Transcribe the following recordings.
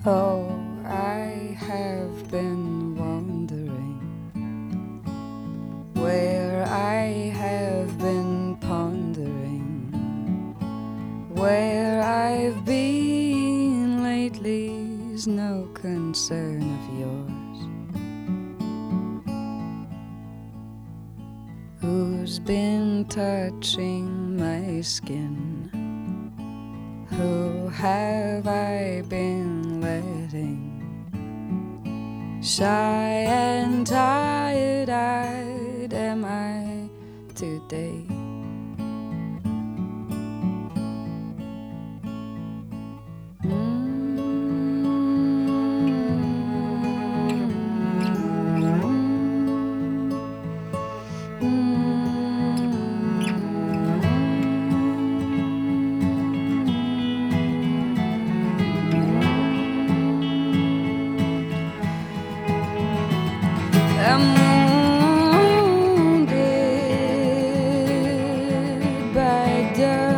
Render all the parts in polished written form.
Oh, I have been wandering where I have been pondering where I've been lately's no concern of yours. Who's been touching my skin? Who have I been letting shy and tired-eyed am I today? I'm wounded by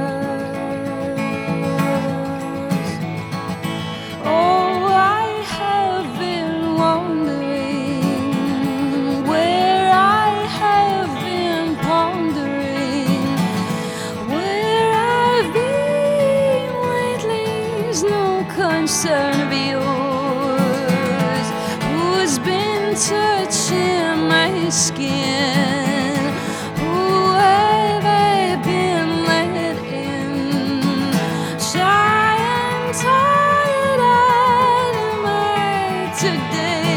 dust. Oh, I have been wandering where I have been pondering where I've been lately's no concern of yours. Who's been touching my skin? Who have I been let in? Shy and tired-eyed am I today?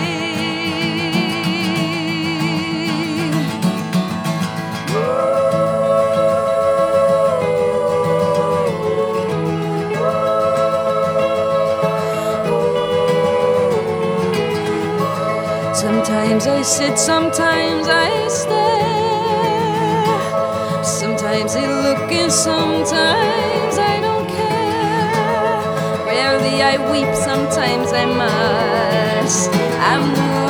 Sometimes I sit, sometimes I stare. Sometimes I look and sometimes I don't care. Rarely I weep, sometimes I must. I'm